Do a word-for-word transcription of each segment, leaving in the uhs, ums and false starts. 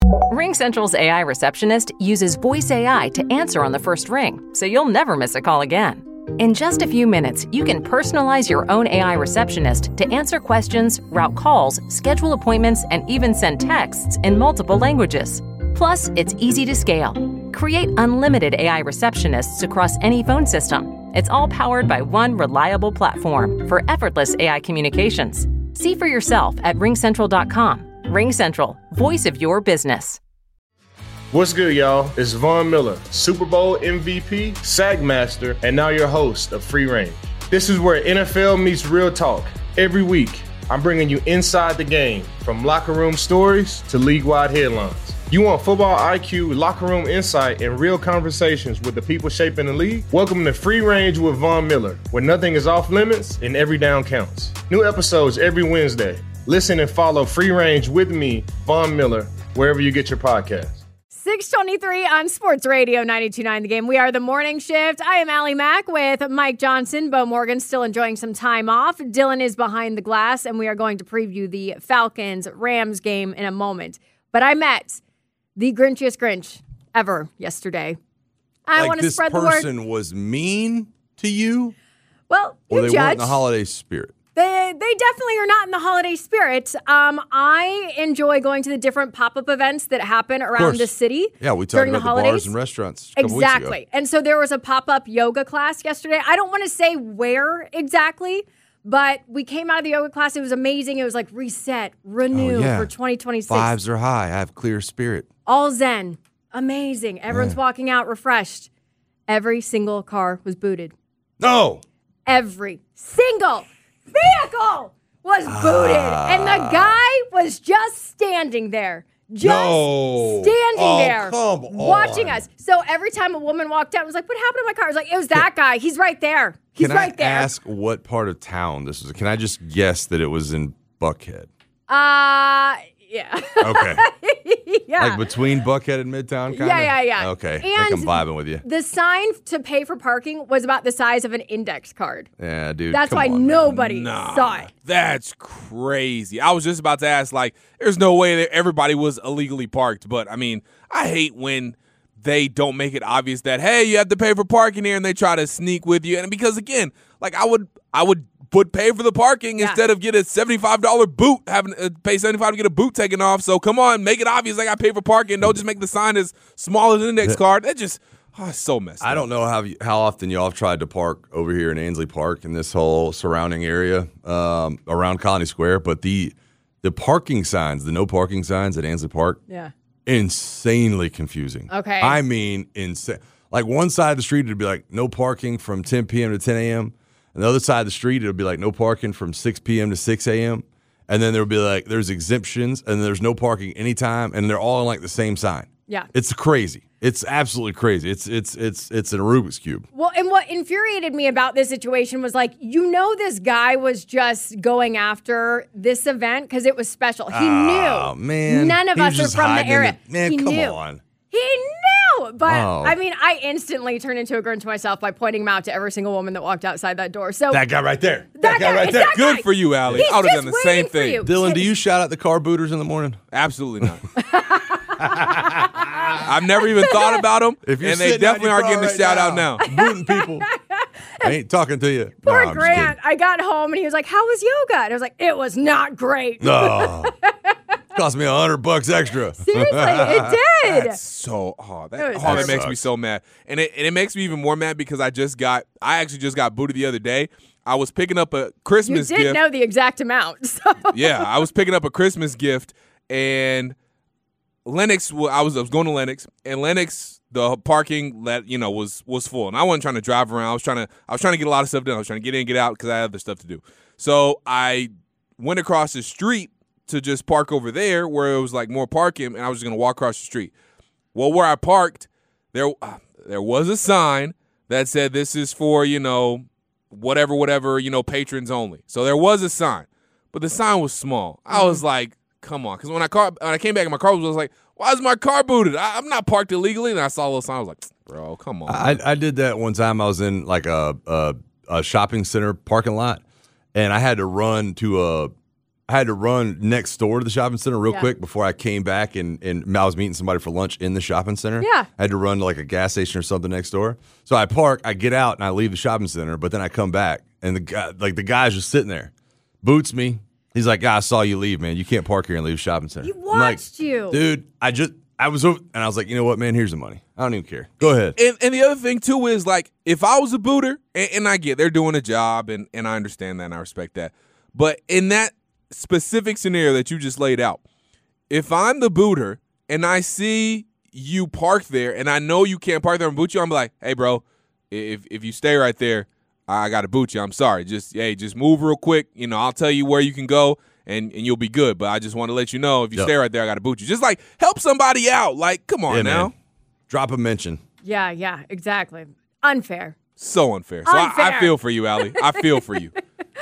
RingCentral's A I receptionist uses voice A I to answer on the first ring, so you'll never miss a call again. In just a few minutes, you can personalize your own A I receptionist to answer questions, route calls, schedule appointments, and even send texts in multiple languages. Plus, it's easy to scale. Create unlimited A I receptionists across any phone system. It's all powered by one reliable platform for effortless A I communications. See for yourself at ring central dot com. RingCentral, voice of your business. What's good, y'all? It's Von Miller, Super Bowl M V P, SAG Master, and now your host of Free Range. This is where N F L meets real talk. Every week, I'm bringing you inside the game, from locker room stories to league-wide headlines. You want football I Q, locker room insight, and real conversations with the people shaping the league? Welcome to Free Range with Von Miller, where nothing is off limits and every down counts. New episodes every Wednesday. Listen and follow Free Range with me, Von Miller, wherever you get your podcasts. six twenty-three on Sports Radio ninety-two point nine The Game. We are the morning shift. I am Allie Mack with Mike Johnson. Bo Morgan still enjoying some time off. Dylan is behind the glass, and we are going to preview the Falcons-Rams game in a moment. But I met the Grinchiest Grinch ever yesterday. I like want to spread the word. This person was mean to you? Well, you or they judge. weren't in the holiday spirit? They they definitely are not in the holiday spirit. Um, I enjoy going to the different pop-up events that happen around the city. Yeah, we talked during about the, the, holidays. bars and restaurants a couple Exactly. weeks ago. And so there was a pop-up yoga class yesterday. I don't want to say where exactly, but we came out of the yoga class. It was amazing. It was like reset, renew Oh, yeah. for twenty twenty-six. Vibes are high. I have clear spirit. All zen. Amazing. Everyone's Yeah. walking out refreshed. Every single car was booted. No. Every single vehicle was booted. Ah. And the guy was just standing there. Just No. standing Oh, there. come watching on. us. So every time a woman walked out, I was like, what happened to my car? I was like, it was that guy. He's right there. He's Can right I there. ask what part of town this was? Can I just guess that it was in Buckhead? Uh, yeah. Okay. yeah. Like between Buckhead and Midtown, kind of? Yeah, yeah, yeah. Okay. I And think I'm vibing with you. The sign to pay for parking was about the size of an index card. Yeah, dude. That's come why on, man. nobody Nah, saw it. That's crazy. I was just about to ask, like, there's no way that everybody was illegally parked. But, I mean, I hate when they don't make it obvious that, hey, you have to pay for parking here, and they try to sneak with you. And because, again, like, I would I would would pay for the parking Yeah. instead of get a seventy-five dollars boot, having to pay seventy-five dollars to get a boot taken off. So, come on, make it obvious like I pay for parking. Don't just make the sign as small as an index card. That just, oh, it's so messed up. I don't know how you, how often y'all have tried to park over here in Ansley Park and this whole surrounding area um, around Colony Square, but the the parking signs, the no parking signs at Ansley Park, Yeah. insanely confusing. Okay. I mean, insane. Like one side of the street, it'd be like no parking from ten p.m. to ten a.m. And the other side of the street, it'll be like no parking from six p.m. to six a.m. And then there'll be like there's exemptions and there's no parking anytime, and they're all in like the same sign. Yeah. It's crazy. It's absolutely crazy. It's it's it's it's a Rubik's Cube. Well, and what infuriated me about this situation was like, you know, this guy was just going after this event because it was special. He Oh, knew. man. None of He was us are just from the hiding in area. the- man, he come knew. on. He knew. But Oh. I mean, I instantly turned into a Grinch myself by pointing him out to every single woman that walked outside that door. So That guy right there. That That, guy, guy- right it's there. that Good guy. for you, Allie. He's I would have just done the same waiting for thing. you. Dylan, do you shout out the car booters in the morning? Absolutely not. I've never even thought about them, If you're and they sitting out in definitely your are car getting a right shout out now. booting people. I ain't talking to you. poor no, I'm just Grant, I got home and he was like, how was yoga? And I was like, it was not great. kidding. No. Cost me a hundred bucks extra. Seriously, it did. That's so oh that, It was oh, that terrible. makes me so mad, and it and it makes me even more mad because I just got I actually just got booted the other day. I was picking up a You Christmas did gift. know the exact amount. So. Yeah, I was picking up a Christmas gift, and Lennox. wa- I was I was going to Lennox, and Lennox the parking let you know was was full, and I wasn't trying to drive around. I was trying to I was trying to get a lot of stuff done. I was trying to get in, get out because I had other stuff to do. So I went across the street to just park over there where it was like more parking, and I was just gonna walk across the street. Well, where I parked, there uh, there was a sign that said this is for you know whatever whatever you know patrons only. So there was a sign, but the sign was small. I was like, come on, because when I car when I came back in my car, I was like, why is my car booted? I, I'm not parked illegally. And I saw a little sign. I was like, bro, come on. I, I did that one time. I was in like a, a a shopping center parking lot, and I had to run to a I had to run next door to the shopping center real Yeah. quick before I came back and, and I was meeting somebody for lunch in the shopping center. Yeah. I had to run to like a gas station or something next door. So I park, I get out, and I leave the shopping center, but then I come back, and the guy, like the guy's just sitting there, boots me. He's like, "Ah, I saw you leave, man. You can't park here and leave the shopping center." He I'm like, watched you. Dude, I just, I was over, and I was like, you know what, man, here's the money. I don't even care. Go ahead. And, and the other thing, too, is like if I was a booter, and, and I get they're doing a job, and, and I understand that and I respect that. But in that specific scenario that you just laid out, if I'm the booter and I see you park there and I know you can't park there and boot you, I'm like, hey, bro, if if you stay right there, I got to boot you. I'm sorry. Just, hey, just move real quick. You know, I'll tell you where you can go. And, and you'll be good. But I just want to let you know, if you Yep. stay right there, I got to boot you. Just like help somebody out. Like, come on Yeah, now. man. Drop a mention. Yeah, yeah, exactly. Unfair. So unfair. So I, Unfair. I feel for you, Allie. I feel for you.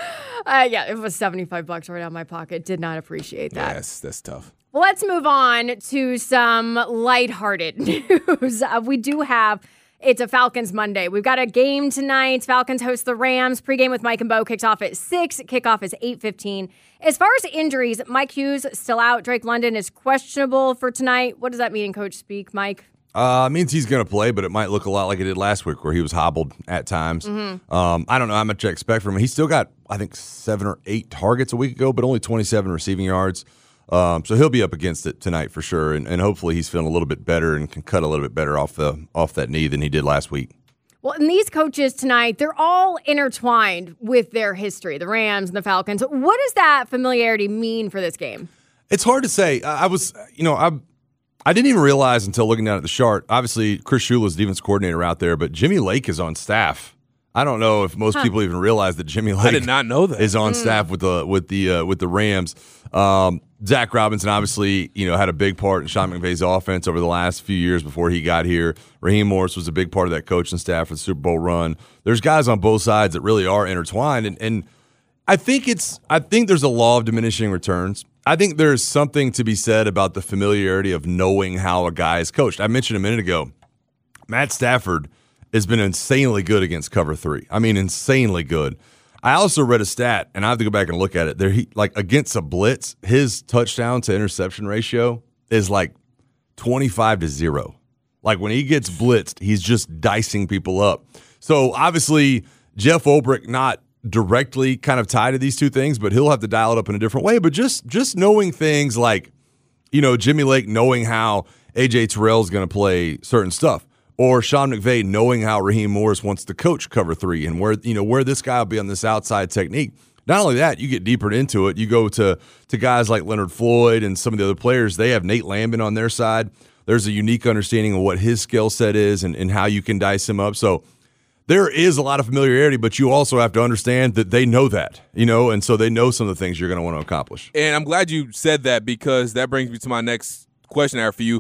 Uh, yeah, it was seventy-five bucks right out of my pocket. Did not appreciate that. Yes, that's tough. Well, let's move on to some lighthearted news. Uh, we do have, it's a Falcons Monday. We've got a game tonight. Falcons host the Rams. Pregame with Mike and Bo kicks off at six. Kickoff is eight fifteen. As far as injuries, Mike Hughes still out. Drake London is questionable for tonight. What does that mean in coach speak, Mike? Uh, it means he's going to play, but it might look a lot like it did last week where he was hobbled at times. Mm-hmm. Um, I don't know how much I expect from him. He still got, I think, seven or eight targets a week ago, but only twenty-seven receiving yards. Um, so he'll be up against it tonight for sure, and, and hopefully he's feeling a little bit better and can cut a little bit better off the off that knee than he did last week. Well, and these coaches tonight, they're all intertwined with their history, the Rams and the Falcons. What does that familiarity mean for this game? It's hard to say. I I was, you know, I I didn't even realize until looking down at the chart. Obviously, Chris Shula's defense coordinator out there, but Jimmy Lake is on staff. I don't know if most Huh. people even realize that Jimmy Lake I did not know that. is on staff with the with the uh, with the Rams. Um, Zach Robinson obviously, you know, had a big part in Sean McVay's offense over the last few years before he got here. Raheem Morris was a big part of that coaching staff for the Super Bowl run. There's guys on both sides that really are intertwined, and, and I think it's I think there's a law of diminishing returns. I think there's something to be said about the familiarity of knowing how a guy is coached. I mentioned a minute ago, Matt Stafford has been insanely good against cover three. I mean, insanely good. I also read a stat, and I have to go back and look at it. There, he like against a blitz, his touchdown to interception ratio is like twenty-five to zero. Like when he gets blitzed, he's just dicing people up. So obviously, Jeff Ulbrich not directly kind of tied to these two things, but he'll have to dial it up in a different way. But just just knowing things like, you know, Jimmy Lake knowing how A J Terrell is going to play certain stuff. Or Sean McVay knowing how Raheem Morris wants to coach cover three and where you know where this guy will be on this outside technique. Not only that, you get deeper into it. You go to to guys like Leonard Floyd and some of the other players. They have Nate Landman on their side. There's a unique understanding of what his skill set is and, and how you can dice him up. So there is a lot of familiarity, but you also have to understand that they know that, you know, and so they know some of the things you're going to want to accomplish. And I'm glad you said that because that brings me to my next question there for you.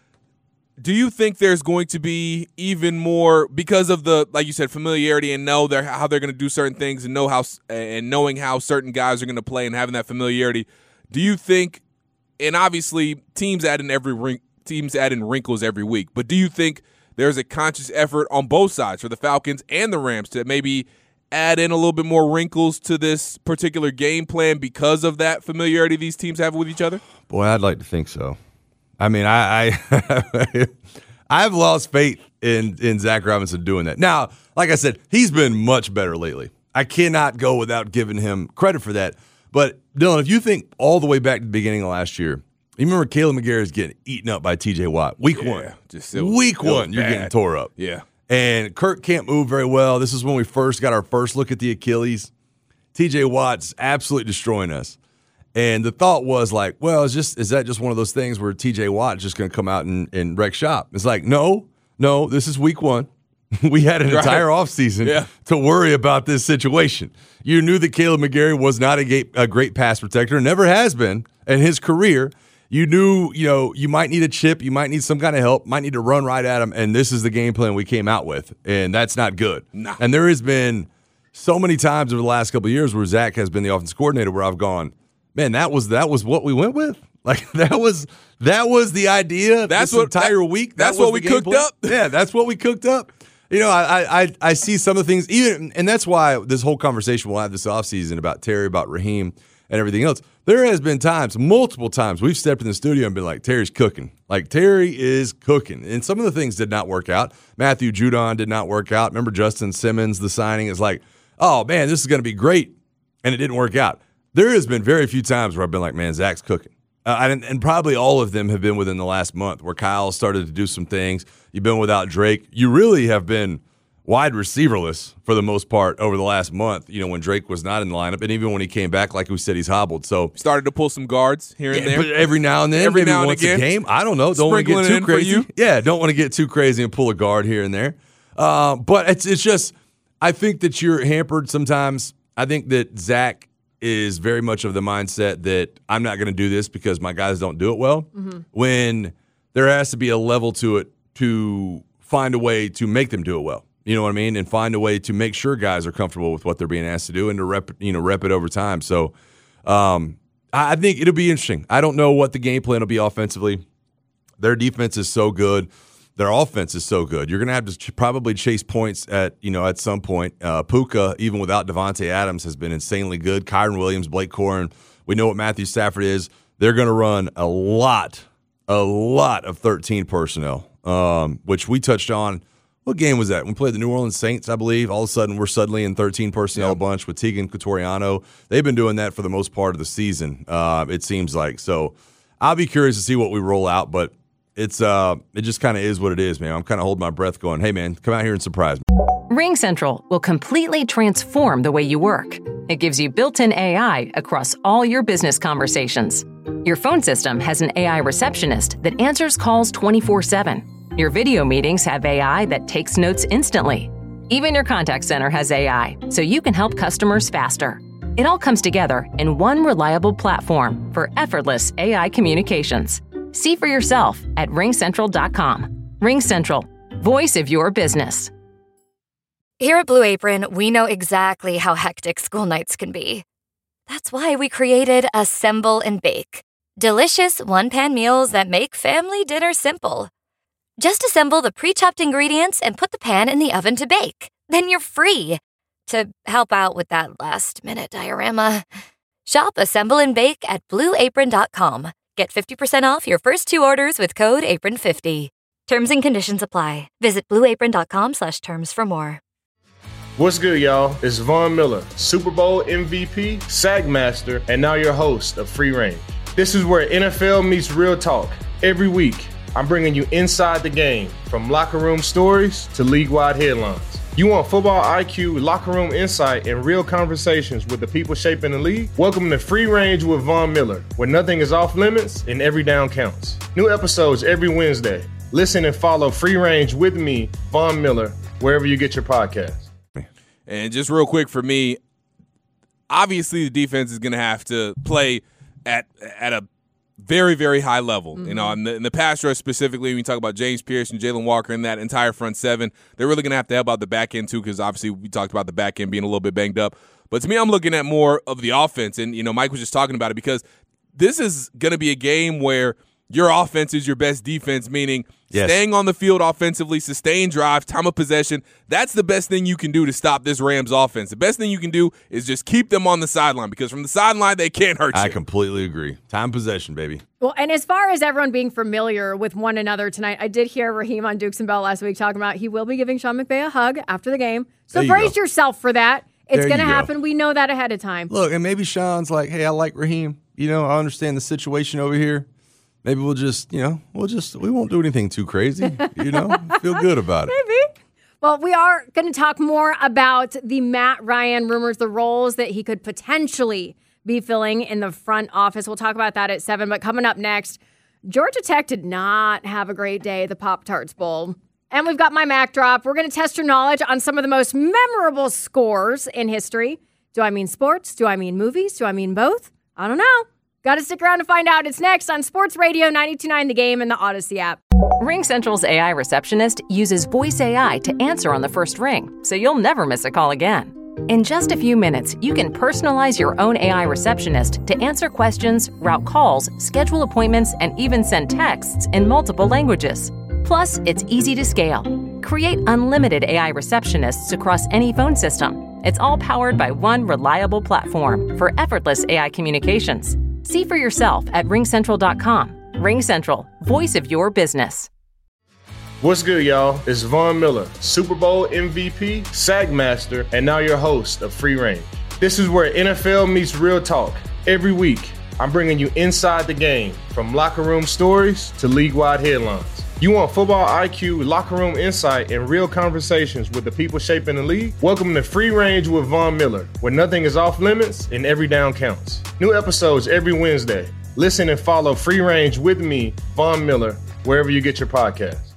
Do you think there's going to be even more because of the, like you said, familiarity and know they're, how they're going to do certain things and know how and knowing how certain guys are going to play and having that familiarity? Do you think, and obviously teams add in every wrin- teams add in wrinkles every week, but do you think there's a conscious effort on both sides for the Falcons and the Rams to maybe add in a little bit more wrinkles to this particular game plan because of that familiarity these teams have with each other? Boy, I'd like to think so. I mean, I I I've lost faith in in Zach Robinson doing that. Now, like I said, he's been much better lately. I cannot go without giving him credit for that. But Dylan, if you think all the way back to the beginning of last year, you remember Caleb McGarry is getting eaten up by T J Watt. Week Yeah, one, just it was- week it was one, you're bad. getting tore up. Yeah. And Kirk can't move very well. This is when we first got our first look at the Achilles. T J Watt's absolutely destroying us. And the thought was like, well, is just is that just one of those things where T J Watt is just going to come out and, and wreck shop? It's like, no, no, this is week one. We had an Right. entire offseason Yeah. to worry about this situation. You knew that Caleb McGarry was not a, ga- a great pass protector, never has been in his career. You knew, you know, you might need a chip, you might need some kind of help, might need to run right at him, and this is the game plan we came out with, and that's not good. Nah. And there has been so many times over the last couple of years where Zach has been the offensive coordinator where I've gone, man, that was that was what we went with. Like that was that was the idea. That's this what- entire that- week. that's that was what we the game cooked plan. up? Yeah, that's what we cooked up. You know, I, I I see some of the things, even, and that's why this whole conversation we'll have this offseason about Terry, about Raheem, and everything else. There has been times, multiple times, we've stepped in the studio and been like, Terry's cooking. Like, Terry is cooking. And some of the things did not work out. Matthew Judon did not work out. Remember Justin Simmons, the signing is like, oh, man, this is going to be great. And it didn't work out. There has been very few times where I've been like, man, Zach's cooking. Uh, and, and probably all of them have been within the last month where Kyle started to do some things. You've been without Drake. You really have been wide receiverless for the most part over the last month, you know, when Drake was not in the lineup. And even when he came back, like we said, he's hobbled. So started to pull some guards here and yeah, there. But every now and then, every maybe now and once again. a game. I don't know. Don't want to get too crazy. You. Yeah, don't want to get too crazy and pull a guard here and there. Uh, but it's it's just, I think that you're hampered sometimes. I think that Zach is very much of the mindset that I'm not going to do this because my guys don't do it well. Mm-hmm. When there has to be a level to it to find a way to make them do it well. You know what I mean? And find a way to make sure guys are comfortable with what they're being asked to do and to rep, you know, rep it over time. So um, I think it'll be interesting. I don't know what the game plan will be offensively. Their defense is so good. Their offense is so good. You're going to have to ch- probably chase points at, you know, at some point. Uh, Puka, even without Devontae Adams, has been insanely good. Kyron Williams, Blake Corum. We know what Matthew Stafford is. They're going to run a lot, a lot of thirteen personnel, um, which we touched on. What game was that? We played the New Orleans Saints, I believe. All of a sudden, we're suddenly in thirteen personnel yeah. a bunch with Tegan Cotoriano. They've been doing that for the most part of the season, uh, it seems like. So I'll be curious to see what we roll out, but it's uh, it just kind of is what it is, man. I'm kind of holding my breath going, hey, man, come out here and surprise me. RingCentral will completely transform the way you work. It gives you built-in A I across all your business conversations. Your phone system has an A I receptionist that answers calls twenty-four seven. Your video meetings have A I that takes notes instantly. Even your contact center has A I, so you can help customers faster. It all comes together in one reliable platform for effortless A I communications. See for yourself at ring central dot com. RingCentral, voice of your business. Here at Blue Apron, we know exactly how hectic school nights can be. That's why we created Assemble and Bake. Delicious one-pan meals that make family dinner simple. Just assemble the pre-chopped ingredients and put the pan in the oven to bake. Then you're free to help out with that last-minute diorama. Shop Assemble and Bake at blue apron dot com. Get fifty percent off your first two orders with code apron fifty. Terms and conditions apply. Visit blue apron dot com slash terms for more. What's good, y'all? It's Von Miller, Super Bowl M V P, SAG Master, and now your host of Free Range. This is where N F L meets real talk. Every week, I'm bringing you inside the game, from locker room stories to league-wide headlines. You want football I Q, locker room insight, and real conversations with the people shaping the league? Welcome to Free Range with Von Miller, where nothing is off limits and every down counts. New episodes every Wednesday. Listen and follow Free Range with me, Von Miller, wherever you get your podcasts. And just real quick for me, obviously the defense is going to have to play at at a very, very high level. Mm-hmm. You know, in the, in the pass rush specifically, when you talk about James Pierce and Jalen Walker and that entire front seven, they're really going to have to help out the back end too, because obviously we talked about the back end being a little bit banged up. But to me, I'm looking at more of the offense, and you know, Mike was just talking about it, because this is going to be a game where your offense is your best defense, meaning yes. staying on the field offensively, sustained drives, time of possession. That's the best thing you can do to stop this Rams offense. The best thing you can do is just keep them on the sideline, because from the sideline, they can't hurt you. I completely agree. Time possession, baby. Well, and as far as everyone being familiar with one another tonight, I did hear Raheem on Dukes and Bell last week talking about he will be giving Sean McVay a hug after the game. So you brace go. yourself for that. It's going to go. happen. We know that ahead of time. Look, and maybe Sean's like, hey, I like Raheem. You know, I understand the situation over here. Maybe we'll just, you know, we'll just, we won't do anything too crazy, you know, feel good about it. Maybe. Well, we are going to talk more about the Matt Ryan rumors, the roles that he could potentially be filling in the front office. We'll talk about that at seven. But coming up next, Georgia Tech did not have a great day at the Pop-Tarts Bowl. And we've got my Mac drop. We're going to test your knowledge on some of the most memorable scores in history. Do I mean sports? Do I mean movies? Do I mean both? I don't know. Got to stick around to find out. It's next on Sports Radio ninety-two point nine The Game and the Odyssey app. RingCentral's A I receptionist uses voice A I to answer on the first ring, so you'll never miss a call again. In just a few minutes, you can personalize your own A I receptionist to answer questions, route calls, schedule appointments, and even send texts in multiple languages. Plus, it's easy to scale. Create unlimited A I receptionists across any phone system. It's all powered by one reliable platform for effortless A I communications. See for yourself at ring central dot com. RingCentral, voice of your business. What's good, y'all? It's Von Miller, Super Bowl M V P, Sack Master, and now your host of Free Range. This is where N F L meets real talk. Every week, I'm bringing you inside the game, from locker room stories to league-wide headlines. You want football I Q, locker room insight, and real conversations with the people shaping the league? Welcome to Free Range with Von Miller, where nothing is off limits and every down counts. New episodes every Wednesday. Listen and follow Free Range with me, Von Miller, wherever you get your podcasts.